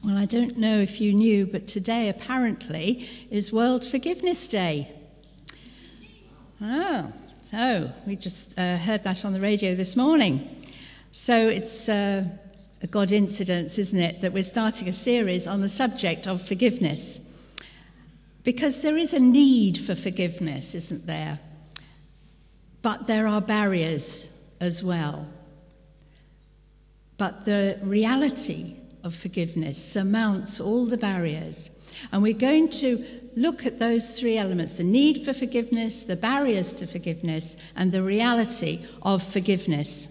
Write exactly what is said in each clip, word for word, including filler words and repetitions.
Well, I don't know if you knew, but today apparently is World Forgiveness Day. Oh, so we just uh, heard that on the radio this morning. So it's uh, a God incidence, isn't it, that we're starting a series on the subject of forgiveness. Because there is a need for forgiveness, isn't there? But there are barriers as well. But the reality of forgiveness surmounts all the barriers. And we're going to look at those three elements: the need for forgiveness, the barriers to forgiveness, and the reality of forgiveness.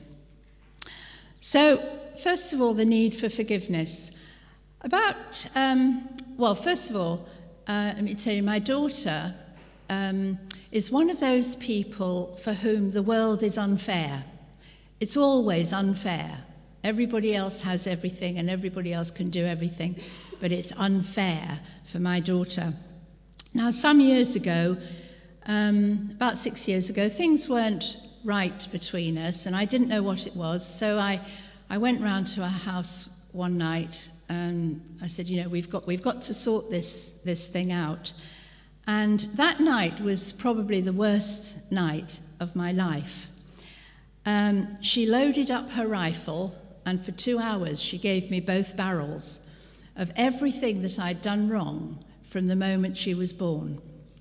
So, first of all, the need for forgiveness. About, um, well, first of all, uh, let me tell you, my daughter um, is one of those people for whom the world is unfair. It's always unfair. Everybody else has everything and everybody else can do everything, but it's unfair for my daughter. Now, some years ago, um, about six years ago, things weren't right between us, and I didn't know what it was, so I, I went round to her house one night and I said, you know, we've got we've got to sort this this thing out. And that night was probably the worst night of my life. Um, she loaded up her rifle, and for two hours she gave me both barrels of everything that I'd done wrong from the moment she was born.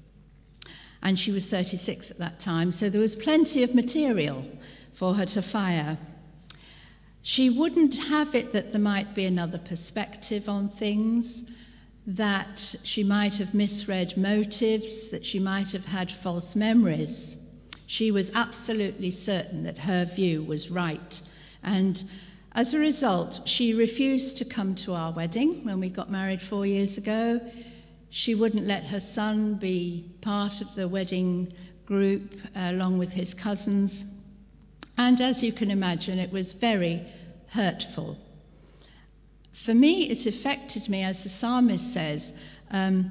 And she was thirty-six at that time, so there was plenty of material for her to fire. She wouldn't have it that there might be another perspective on things, that she might have misread motives, that she might have had false memories. She was absolutely certain that her view was right. And as a result, she refused to come to our wedding when we got married four years ago. She wouldn't let her son be part of the wedding group uh, along with his cousins. And as you can imagine, it was very hurtful. For me, it affected me, as the psalmist says, um,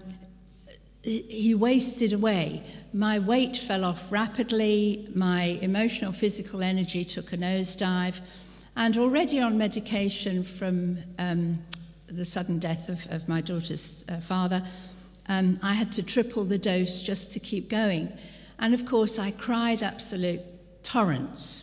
he wasted away. My weight fell off rapidly, my emotional, physical energy took a nosedive, and already on medication from um, the sudden death of, of my daughter's uh, father, um, I had to triple the dose just to keep going. And of course, I cried absolute torrents.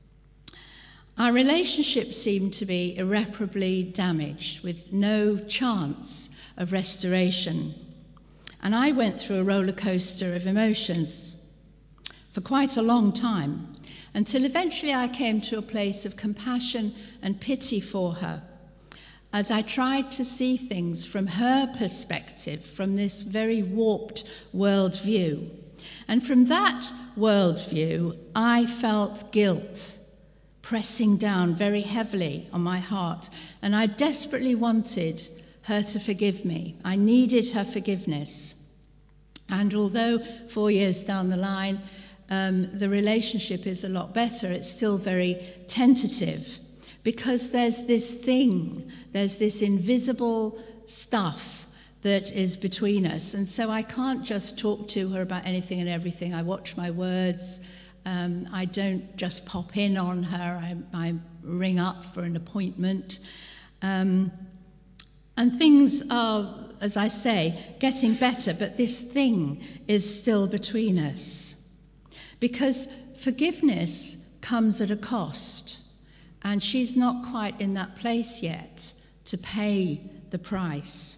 Our relationship seemed to be irreparably damaged, with no chance of restoration. And I went through a roller coaster of emotions for quite a long time, until eventually I came to a place of compassion and pity for her, as I tried to see things from her perspective, from this very warped worldview. And from that worldview, I felt guilt pressing down very heavily on my heart, and I desperately wanted her to forgive me. I needed her forgiveness. And although four years down the line, um, the relationship is a lot better, it's still very tentative, because there's this thing, there's this invisible stuff that is between us. And so I can't just talk to her about anything and everything. I watch my words. Um, I don't just pop in on her. I, I ring up for an appointment. Um, and things are, as I say, getting better, but this thing is still between us. Because forgiveness comes at a cost, and she's not quite in that place yet to pay the price.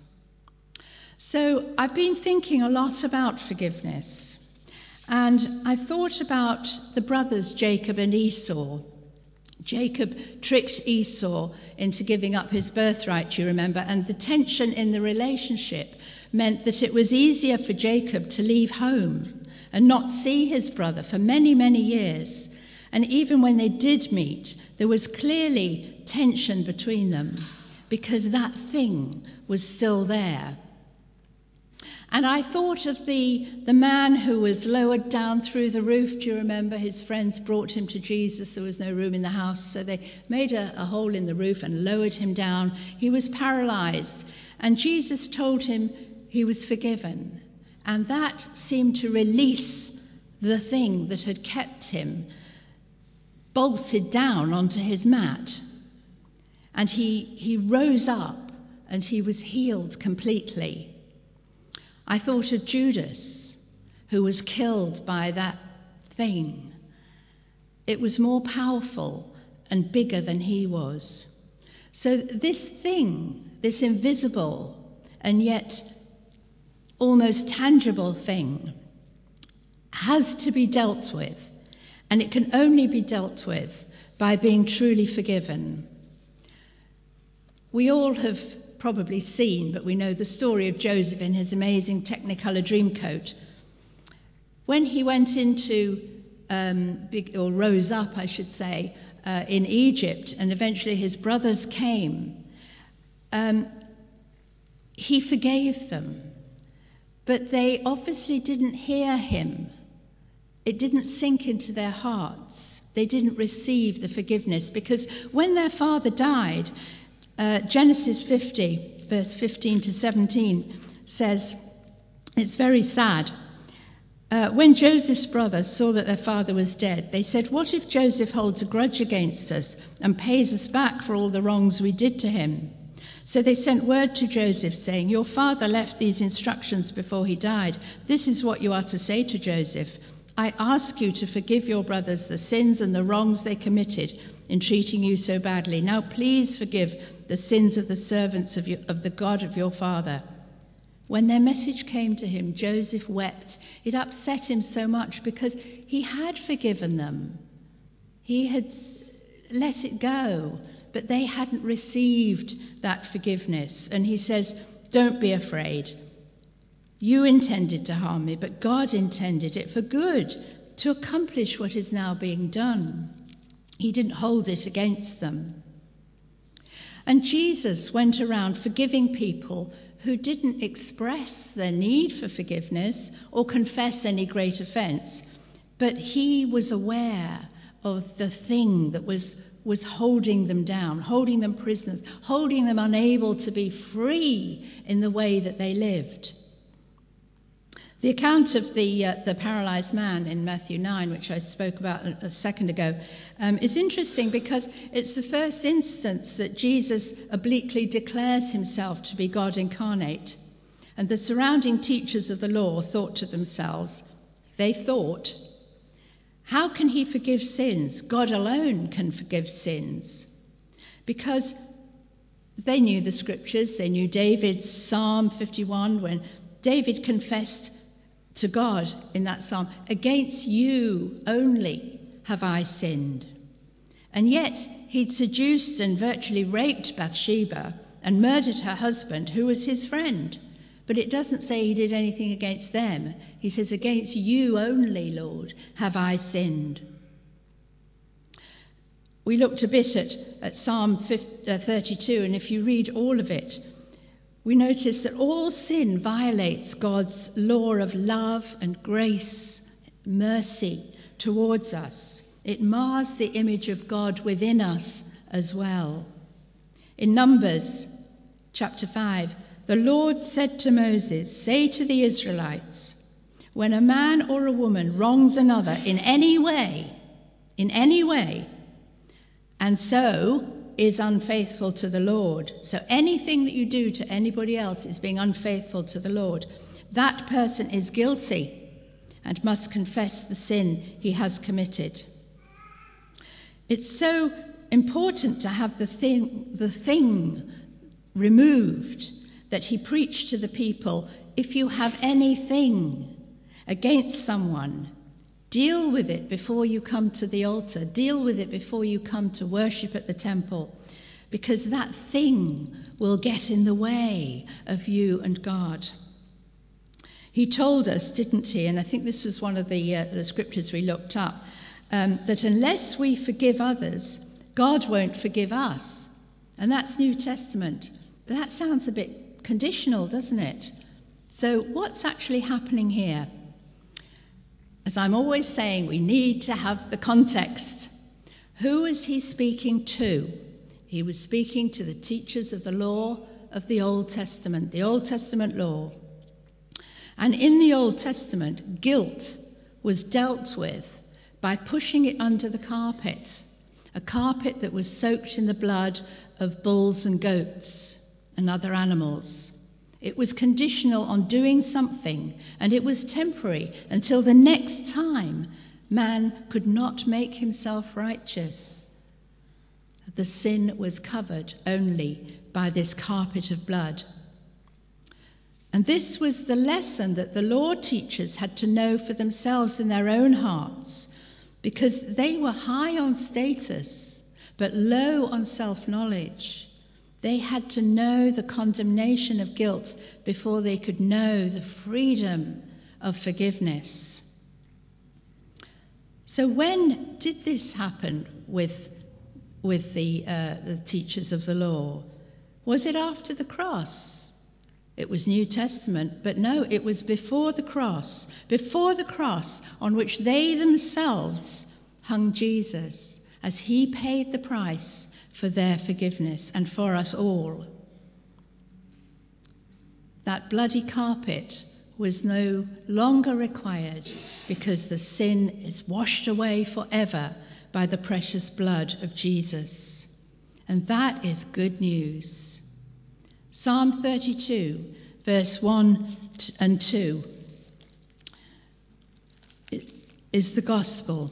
So I've been thinking a lot about forgiveness. And I thought about the brothers Jacob and Esau. Jacob tricked Esau into giving up his birthright, you remember, and the tension in the relationship meant that it was easier for Jacob to leave home and not see his brother for many, many years. And even when they did meet, there was clearly tension between them, because that thing was still there. And I thought of the, the man who was lowered down through the roof. Do you remember? His friends brought him to Jesus. There was no room in the house, so they made a, a hole in the roof and lowered him down. He was paralyzed, and Jesus told him he was forgiven. And that seemed to release the thing that had kept him bolted down onto his mat. And he, he rose up and he was healed completely. I thought of Judas, who was killed by that thing. It was more powerful and bigger than he was. So this thing, this invisible and yet almost tangible thing, has to be dealt with, and it can only be dealt with by being truly forgiven. We all have probably seen, but we know the story of Joseph in his amazing Technicolor Dreamcoat. When he went into, um, big, or rose up, I should say, uh, in Egypt, and eventually his brothers came, um, he forgave them. But they obviously didn't hear him. It didn't sink into their hearts. They didn't receive the forgiveness, because when their father died, uh, Genesis fifty, verse fifteen to seventeen says, it's very sad. Uh, when Joseph's brothers saw that their father was dead, they said, "What if Joseph holds a grudge against us and pays us back for all the wrongs we did to him?" So they sent word to Joseph saying, "Your father left these instructions before he died. This is what you are to say to Joseph. I ask you to forgive your brothers the sins and the wrongs they committed in treating you so badly. Now please forgive the sins of the servants of, your, of the God of your father." When their message came to him, Joseph wept. It upset him so much because he had forgiven them. He had let it go, but they hadn't received that forgiveness. And he says, "Don't be afraid. You intended to harm me, but God intended it for good, to accomplish what is now being done." He didn't hold it against them. And Jesus went around forgiving people who didn't express their need for forgiveness or confess any great offense, but he was aware of the thing that was, was holding them down, holding them prisoners, holding them unable to be free in the way that they lived. The account of the uh, the paralyzed man in Matthew nine, which I spoke about a, a second ago, um, is interesting because it's the first instance that Jesus obliquely declares himself to be God incarnate. And the surrounding teachers of the law thought to themselves, they thought, how can he forgive sins? God alone can forgive sins. Because they knew the scriptures, they knew David's Psalm fifty-one, when David confessed to God in that psalm, "Against you only have I sinned." And yet he'd seduced and virtually raped Bathsheba and murdered her husband, who was his friend. But it doesn't say he did anything against them. He says, "Against you only, Lord, have I sinned." We looked a bit at, at Psalm thirty-two, and if you read all of it, we notice that all sin violates God's law of love and grace, mercy towards us. It mars the image of God within us as well. In Numbers chapter five, the Lord said to Moses, "Say to the Israelites, when a man or a woman wrongs another in any way, in any way, and so is unfaithful to the Lord," so anything that you do to anybody else is being unfaithful to the Lord, "that person is guilty and must confess the sin he has committed." It's so important to have the thing, the thing removed, that he preached to the people, if you have anything against someone, deal with it before you come to the altar. Deal with it before you come to worship at the temple, because that thing will get in the way of you and God. He told us, didn't he, and I think this was one of the, uh, the scriptures we looked up, um, that unless we forgive others, God won't forgive us. And that's New Testament. But that sounds a bit conditional, doesn't it? So what's actually happening here? As I'm always saying, we need to have the context. Who is he speaking to? He was speaking to the teachers of the law of the Old Testament, the Old Testament law. And in the Old Testament, guilt was dealt with by pushing it under the carpet, a carpet that was soaked in the blood of bulls and goats. and other animals. It was conditional on doing something, and it was temporary until the next time man could not make himself righteous. The sin was covered only by this carpet of blood. And this was the lesson that the law teachers had to know for themselves in their own hearts, because they were high on status, but low on self-knowledge. They had to know the condemnation of guilt before they could know the freedom of forgiveness. So when did this happen with, with the, uh, the teachers of the law? Was it after the cross? It was New Testament, but no, it was before the cross, before the cross on which they themselves hung Jesus as he paid the price for their forgiveness and for us all. That bloody carpet was no longer required because the sin is washed away forever by the precious blood of Jesus. And that is good news. Psalm thirty-two, verse one and two is the gospel.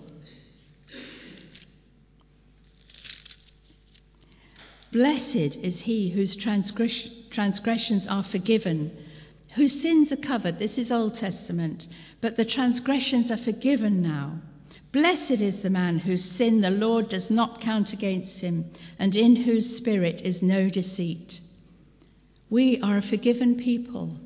Blessed is he whose transgress- transgressions are forgiven, whose sins are covered. This is Old Testament, but the transgressions are forgiven now. Blessed is the man whose sin the Lord does not count against him, and in whose spirit is no deceit. We are a forgiven people,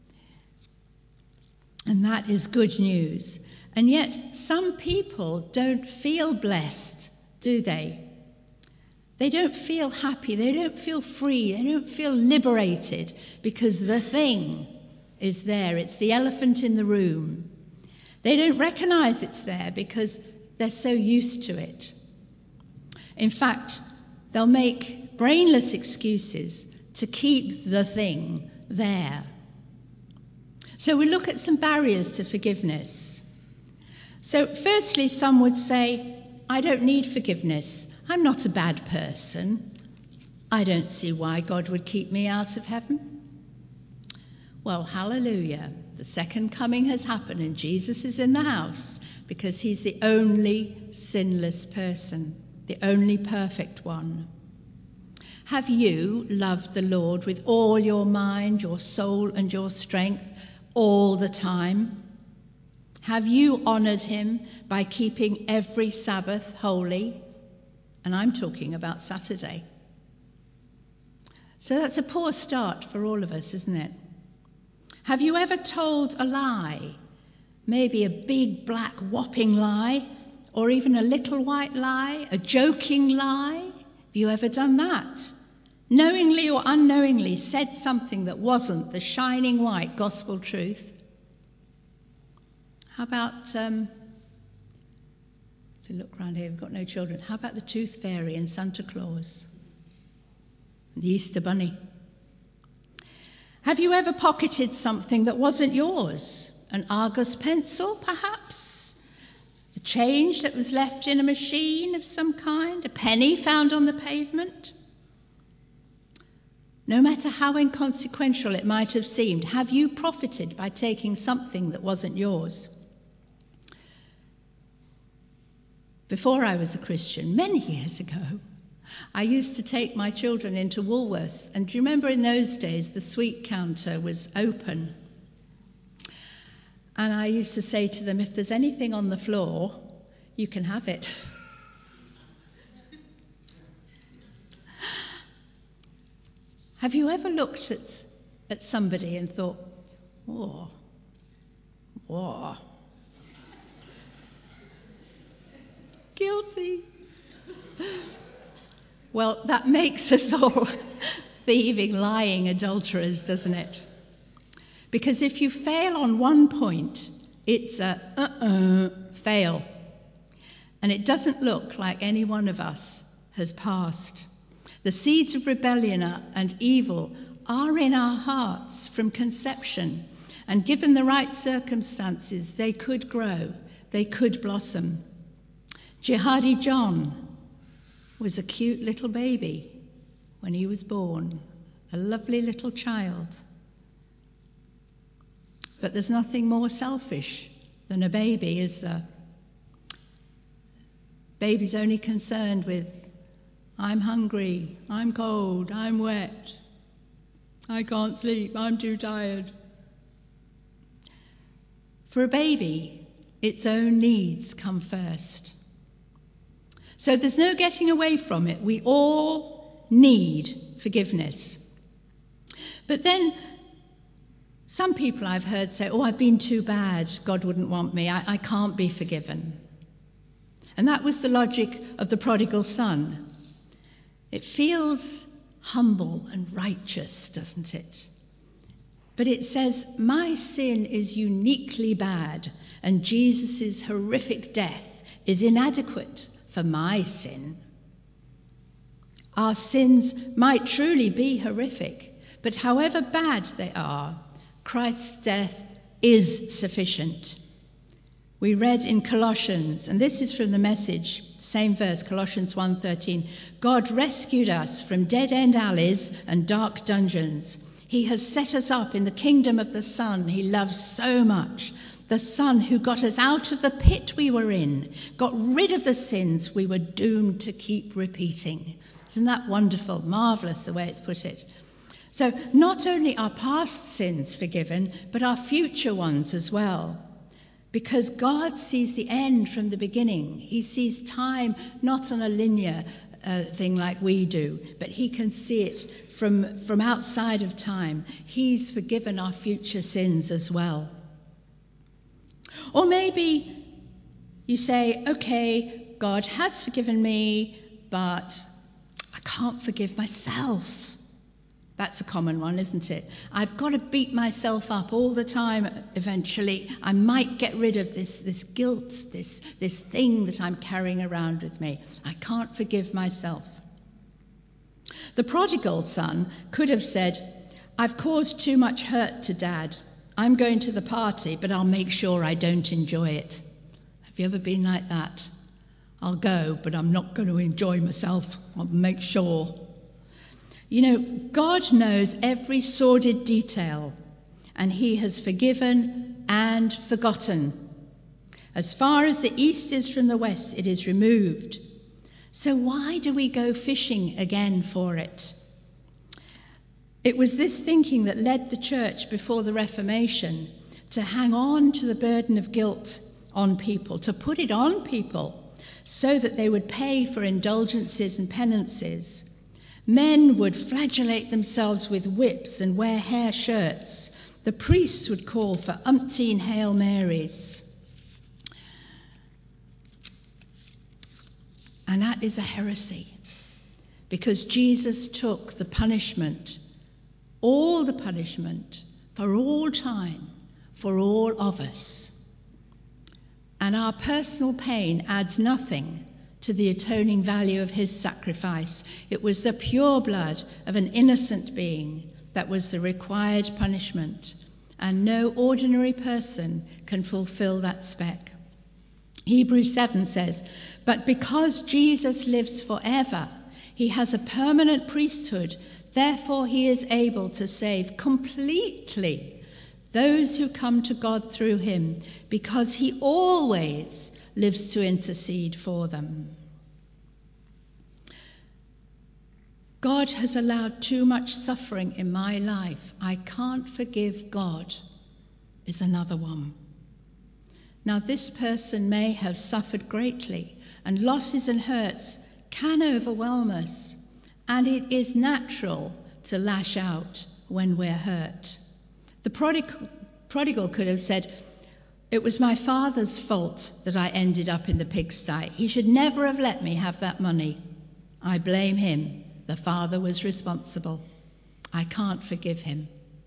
and that is good news. And yet some people don't feel blessed, do they? They don't feel happy, they don't feel free, they don't feel liberated because the thing is there. It's the elephant in the room. They don't recognize it's there because they're so used to it. In fact, they'll make brainless excuses to keep the thing there. So we look at some barriers to forgiveness. So firstly, some would say, I don't need forgiveness. I'm not a bad person. I don't see why God would keep me out of heaven. Well, hallelujah. The second coming has happened and Jesus is in the house because he's the only sinless person, the only perfect one. Have you loved the Lord with all your mind, your soul, and your strength all the time? Have you honoured him by keeping every Sabbath holy? And I'm talking about Saturday. So that's a poor start for all of us, isn't it? Have you ever told a lie? Maybe a big black whopping lie, or even a little white lie, a joking lie? Have you ever done that? Knowingly or unknowingly said something that wasn't the shining white gospel truth? How about, um, so look around here, we've got no children. How about the Tooth Fairy and Santa Claus? And the Easter Bunny? Have you ever pocketed something that wasn't yours? An Argos pencil, perhaps? A change that was left in a machine of some kind? A penny found on the pavement? No matter how inconsequential it might have seemed, have you profited by taking something that wasn't yours? Before I was a Christian, many years ago, I used to take my children into Woolworths. And do you remember in those days, the sweet counter was open? And I used to say to them, if there's anything on the floor, you can have it. Have you ever looked at, at somebody and thought, whoa, whoa, guilty? Well, that makes us all thieving, lying adulterers, doesn't it? Because if you fail on one point, it's a uh-uh fail. And it doesn't look like any one of us has passed. The seeds of rebellion and evil are in our hearts from conception, and given the right circumstances, they could grow, they could blossom. Jihadi John was a cute little baby when he was born, a lovely little child. But there's nothing more selfish than a baby, is there? Baby's only concerned with, I'm hungry, I'm cold, I'm wet, I can't sleep, I'm too tired. For a baby, its own needs come first. So there's no getting away from it. We all need forgiveness. But then some people I've heard say, oh, I've been too bad, God wouldn't want me, I, I can't be forgiven. And that was the logic of the prodigal son. It feels humble and righteous, doesn't it? But it says, my sin is uniquely bad, and Jesus' horrific death is inadequate for my sin. Our sins might truly be horrific, but however bad they are, Christ's death is sufficient. We read in Colossians, and this is from the Message, same verse, Colossians one thirteen, God rescued us from dead-end alleys and dark dungeons. He has set us up in the kingdom of the Son he loves so much, the Son who got us out of the pit we were in, got rid of the sins we were doomed to keep repeating. Isn't that wonderful, marvellous the way it's put it? So not only are past sins forgiven, but our future ones as well. Because God sees the end from the beginning. He sees time not on a linear uh, thing like we do, but he can see it from, from outside of time. He's forgiven our future sins as well. Or maybe you say, okay, God has forgiven me, but I can't forgive myself. That's a common one, isn't it? I've got to beat myself up all the time eventually. I might get rid of this, this guilt, this, this thing that I'm carrying around with me. I can't forgive myself. The prodigal son could have said, I've caused too much hurt to Dad. I'm going to the party, but I'll make sure I don't enjoy it. Have you ever been like that? I'll go, but I'm not going to enjoy myself. I'll make sure. You know, God knows every sordid detail, and he has forgiven and forgotten. As far as the east is from the west, it is removed. So why do we go fishing again for it? It was this thinking that led the church before the Reformation to hang on to the burden of guilt on people, to put it on people so that they would pay for indulgences and penances. Men would flagellate themselves with whips and wear hair shirts. The priests would call for umpteen Hail Marys. And that is a heresy, because Jesus took the punishment, all the punishment, for all time, for all of us. And our personal pain adds nothing to the atoning value of his sacrifice. It was the pure blood of an innocent being that was the required punishment, and no ordinary person can fulfill that spec. Hebrews seven says, but because Jesus lives forever, he has a permanent priesthood, therefore he is able to save completely those who come to God through him, because he always lives to intercede for them. God has allowed too much suffering in my life. I can't forgive God is another one. Now, this person may have suffered greatly, and losses and hurts can overwhelm us, and it is natural to lash out when we're hurt. The prodigal, prodigal could have said, it was my father's fault that I ended up in the pigsty. He should never have let me have that money. I blame him. The father was responsible. I can't forgive him.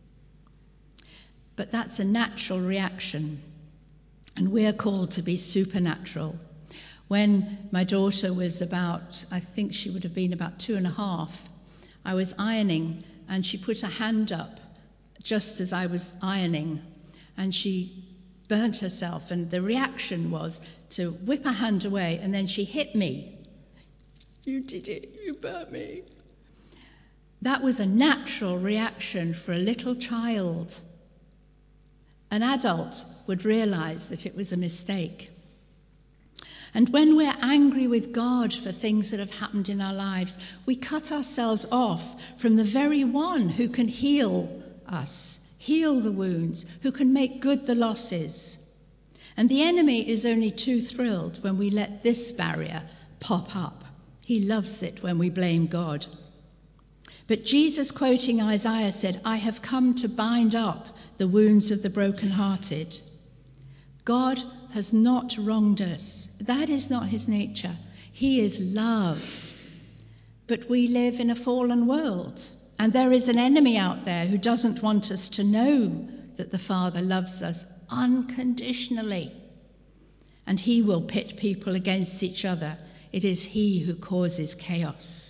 But that's a natural reaction, and we're called to be supernatural. When my daughter was about, I think she would have been about two and a half, I was ironing, and she put a hand up just as I was ironing, and she burnt herself, and the reaction was to whip her hand away, and then she hit me. You did it, you burnt me. That was a natural reaction for a little child. An adult would realize that it was a mistake. And when we're angry with God for things that have happened in our lives, we cut ourselves off from the very one who can heal us, heal the wounds, who can make good the losses. And the enemy is only too thrilled when we let this barrier pop up. He loves it when we blame God. But Jesus, quoting Isaiah, said, "I have come to bind up the wounds of the brokenhearted." God has not wronged us. That is not his nature. He is love. But we live in a fallen world, and there is an enemy out there who doesn't want us to know that the Father loves us unconditionally. And he will pit people against each other. It is he who causes chaos.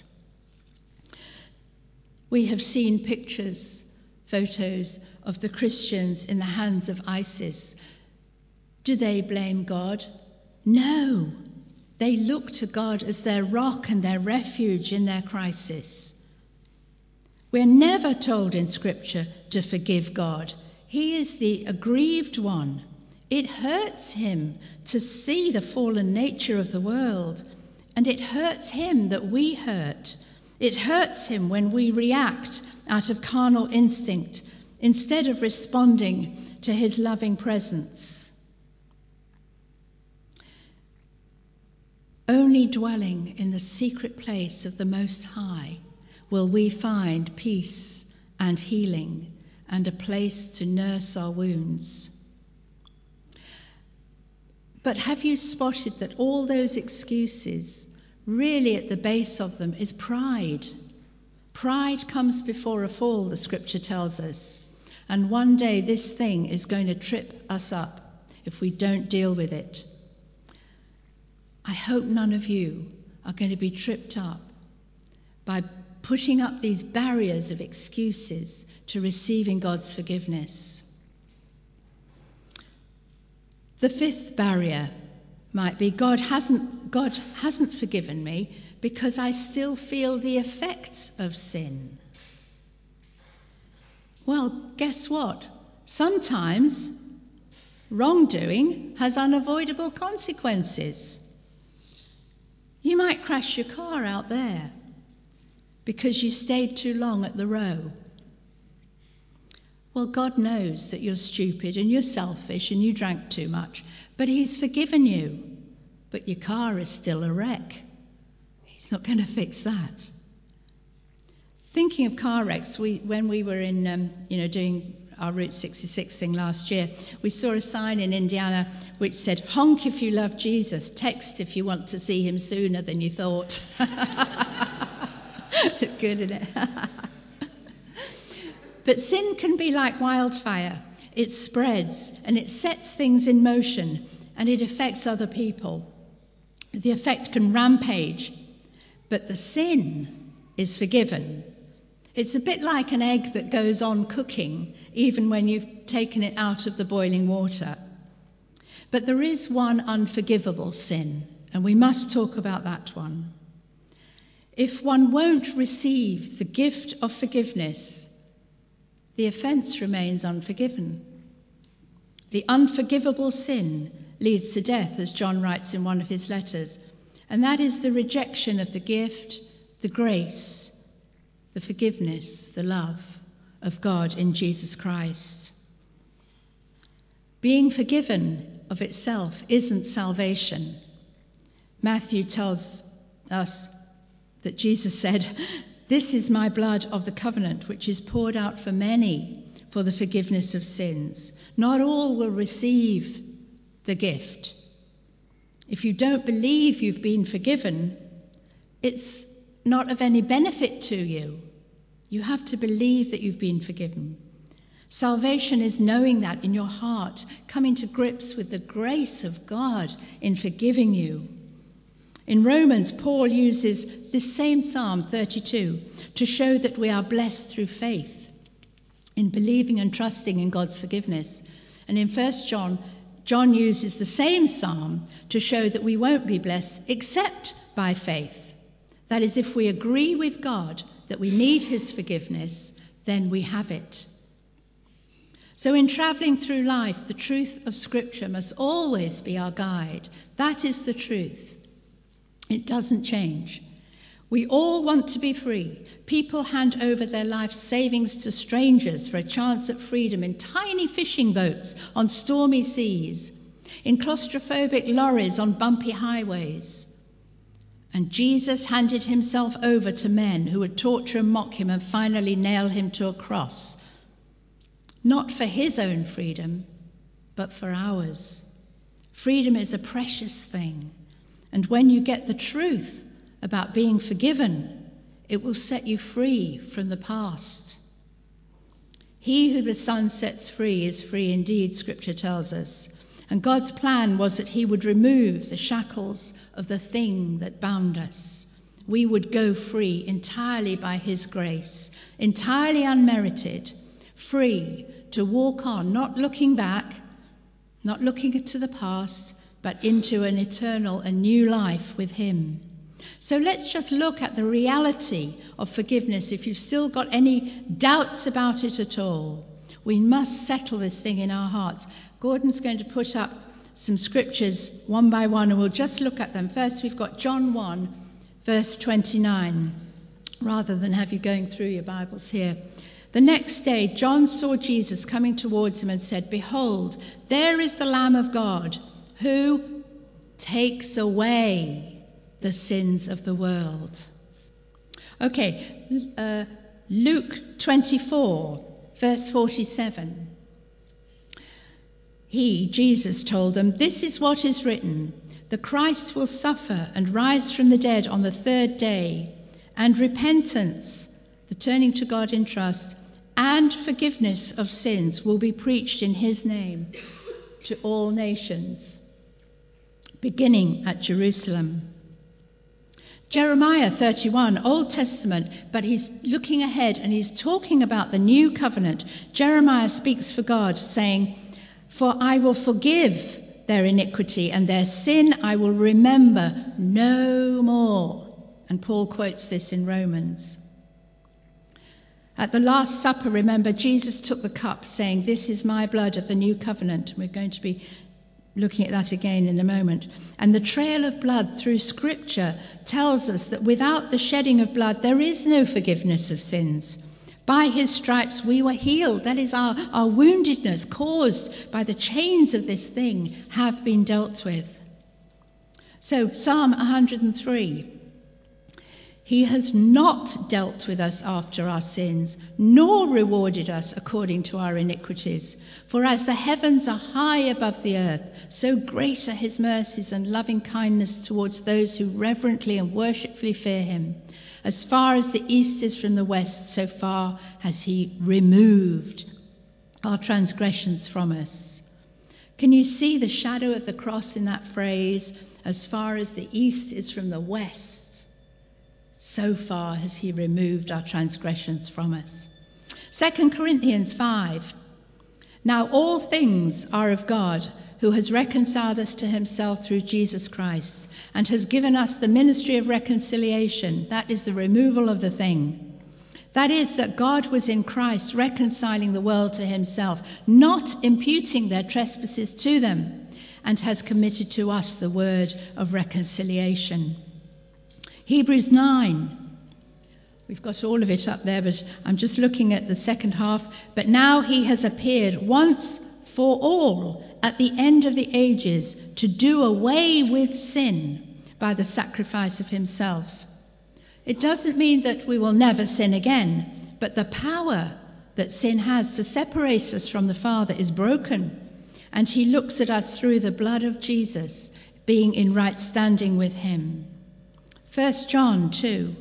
We have seen pictures, photos of the Christians in the hands of ISIS. Do they blame God? No. They look to God as their rock and their refuge in their crisis. We're never told in Scripture to forgive God. He is the aggrieved one. It hurts him to see the fallen nature of the world, and it hurts him that we hurt. It hurts him when we react out of carnal instinct instead of responding to his loving presence. Only dwelling in the secret place of the Most High will we find peace and healing and a place to nurse our wounds. But have you spotted that all those excuses, really at the base of them is pride? Pride comes before a fall, the Scripture tells us. And one day this thing is going to trip us up if we don't deal with it. I hope none of you are going to be tripped up by putting up these barriers of excuses to receiving God's forgiveness. The fifth barrier might be God hasn't, God hasn't forgiven me because I still feel the effects of sin. Well, guess what? Sometimes wrongdoing has unavoidable consequences. You might crash your car out there because you stayed too long at the row. Well, God knows that you're stupid and you're selfish and you drank too much, but he's forgiven you. But your car is still a wreck. He's not going to fix that. Thinking of car wrecks, we, when we were in, um, you know, doing our Route sixty-six thing last year, we saw a sign in Indiana which said, "Honk if you love Jesus, text if you want to see him sooner than you thought." Good, isn't it? But sin can be like wildfire. It spreads and it sets things in motion and it affects other people. The effect can rampage, but the sin is forgiven. It's a bit like an egg that goes on cooking even when you've taken it out of the boiling water. But there is one unforgivable sin, and we must talk about that one. If one won't receive the gift of forgiveness, the offence remains unforgiven. The unforgivable sin leads to death, as John writes in one of his letters, and that is the rejection of the gift, the grace, the forgiveness, the love of God in Jesus Christ. Being forgiven of itself isn't salvation. Matthew tells us that Jesus said, "This is my blood of the covenant, which is poured out for many for the forgiveness of sins." Not all will receive the gift. If you don't believe you've been forgiven, it's not of any benefit to you. You have to believe that you've been forgiven. Salvation is knowing that in your heart, coming to grips with the grace of God in forgiving you. In Romans, Paul uses this same Psalm thirty-two to show that we are blessed through faith in believing and trusting in God's forgiveness. And in First John, John uses the same psalm to show that we won't be blessed except by faith. That is, if we agree with God that we need his forgiveness, then we have it. So in travelling through life, the truth of Scripture must always be our guide. That is the truth. It doesn't change. We all want to be free. People hand over their life savings to strangers for a chance at freedom in tiny fishing boats on stormy seas, in claustrophobic lorries on bumpy highways. And Jesus handed himself over to men who would torture and mock him and finally nail him to a cross. Not for his own freedom, but for ours. Freedom is a precious thing. And when you get the truth about being forgiven, it will set you free from the past. He who the Son sets free is free indeed, Scripture tells us. And God's plan was that he would remove the shackles of the thing that bound us. We would go free entirely by his grace, entirely unmerited, free to walk on, not looking back, not looking to the past, but into an eternal and new life with him. So let's just look at the reality of forgiveness. If you've still got any doubts about it at all, we must settle this thing in our hearts. Gordon's going to put up some scriptures one by one, and we'll just look at them. First, we've got John one, verse twenty-nine, rather than have you going through your Bibles here. The next day, John saw Jesus coming towards him and said, "Behold, there is the Lamb of God, who takes away the sins of the world." Okay, uh, Luke twenty-four, verse forty-seven. He, Jesus, told them, "This is what is written, the Christ will suffer and rise from the dead on the third day, and repentance," the turning to God in trust, "and forgiveness of sins will be preached in his name to all nations, beginning at Jerusalem." Jeremiah thirty-one, Old Testament, but he's looking ahead and he's talking about the new covenant. Jeremiah speaks for God, saying, "For I will forgive their iniquity, and their sin I will remember no more." And Paul quotes this in Romans. At the Last Supper, remember, Jesus took the cup, saying, "This is my blood of the new covenant." We're going to be looking at that again in a moment. And the trail of blood through Scripture tells us that without the shedding of blood, there is no forgiveness of sins. By his stripes we were healed. That is, our, our woundedness caused by the chains of this thing have been dealt with. So Psalm one hundred three. He has not dealt with us after our sins, nor rewarded us according to our iniquities. For as the heavens are high above the earth, so great are his mercies and loving kindness towards those who reverently and worshipfully fear him. As far as the east is from the west, so far has he removed our transgressions from us. Can you see the shadow of the cross in that phrase? As far as the east is from the west, so far has he removed our transgressions from us. Second Corinthians five. Now all things are of God, who has reconciled us to himself through Jesus Christ, and has given us the ministry of reconciliation. That is the removal of the thing. That is, that God was in Christ reconciling the world to himself, not imputing their trespasses to them, and has committed to us the word of reconciliation. Hebrews nine. We've got all of it up there, but I'm just looking at the second half. But now he has appeared once for all at the end of the ages to do away with sin by the sacrifice of himself. It doesn't mean that we will never sin again, but the power that sin has to separate us from the Father is broken, and he looks at us through the blood of Jesus, being in right standing with him. First John two.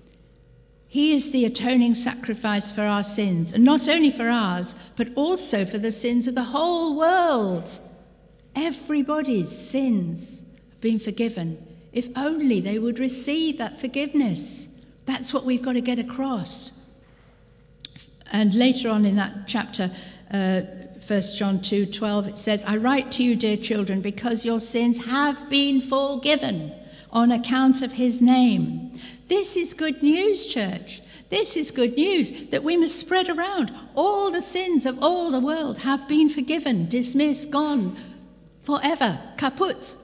He is the atoning sacrifice for our sins, and not only for ours, but also for the sins of the whole world. Everybody's sins have been forgiven, if only they would receive that forgiveness. That's what we've got to get across. And later on in that chapter, uh, First John two twelve, it says, "I write to you, dear children, because your sins have been forgiven on account of his name. This is good news, church. This is good news that we must spread around. All the sins of all the world have been forgiven, dismissed, gone, forever, kaput.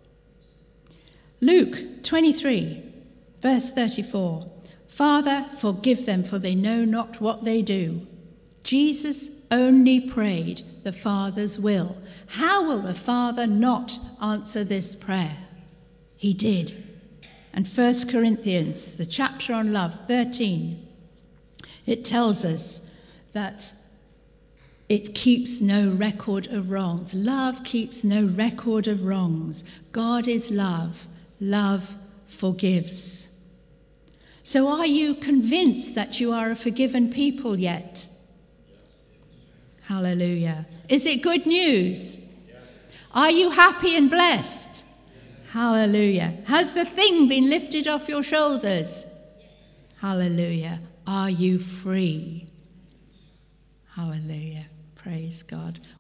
Luke twenty-three, verse thirty-four. Father, forgive them, for they know not what they do. Jesus only prayed the Father's will. How will the Father not answer this prayer? He did. And First Corinthians, the chapter on love, thirteen, it tells us that it keeps no record of wrongs. Love keeps no record of wrongs. God is love. Love forgives. So are you convinced that you are a forgiven people yet? Hallelujah. Is it good news? Are you happy and blessed? Hallelujah. Has the thing been lifted off your shoulders? Hallelujah. Are you free? Hallelujah. Praise God.